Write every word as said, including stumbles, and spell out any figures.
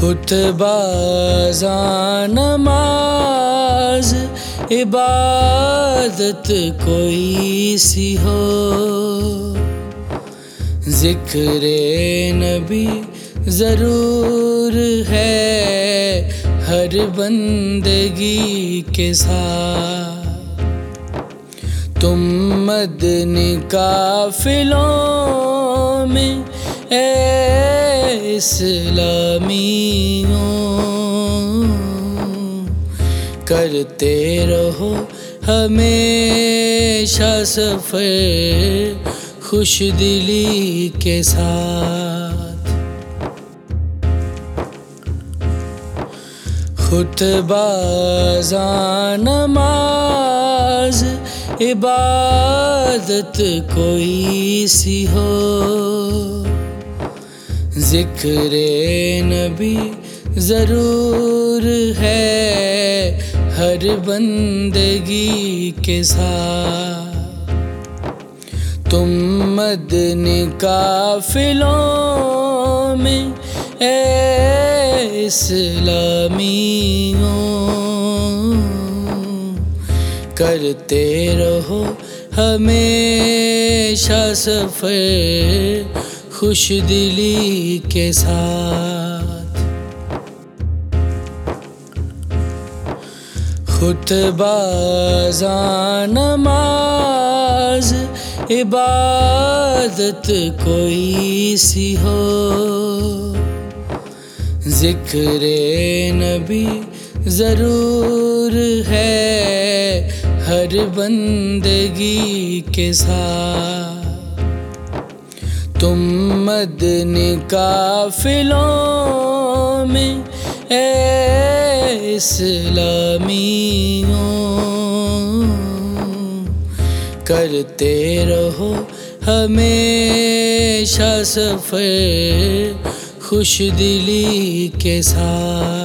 خطبہ اذان نماز عبادت کوئی سی ہو، ذکر نبی ضرور ہے ہر بندگی کے ساتھ۔ تم مدنی قافلوں میں اے اسلامیوں کرتے رہو ہمیشہ سفر خوش دلی کے ساتھ۔ خطبہ اذان نماز عبادت کوئی سی ہو، ذکر نبی ضرور ہے ہر بندگی کے ساتھ۔ تم مدنی قافلوں میں اے اسلامیوں کرتے رہو ہمیشہ سفر خوش دلی کے ساتھ۔ خطبہ اذان نماز عبادت کوئی سی ہو، ذکر نبی ضرور ہے ہر بندگی کے ساتھ۔ تم مدنی قافلوں میں اے اسلامیوں کرتے رہو ہمیشہ سفر خوش دلی کے ساتھ۔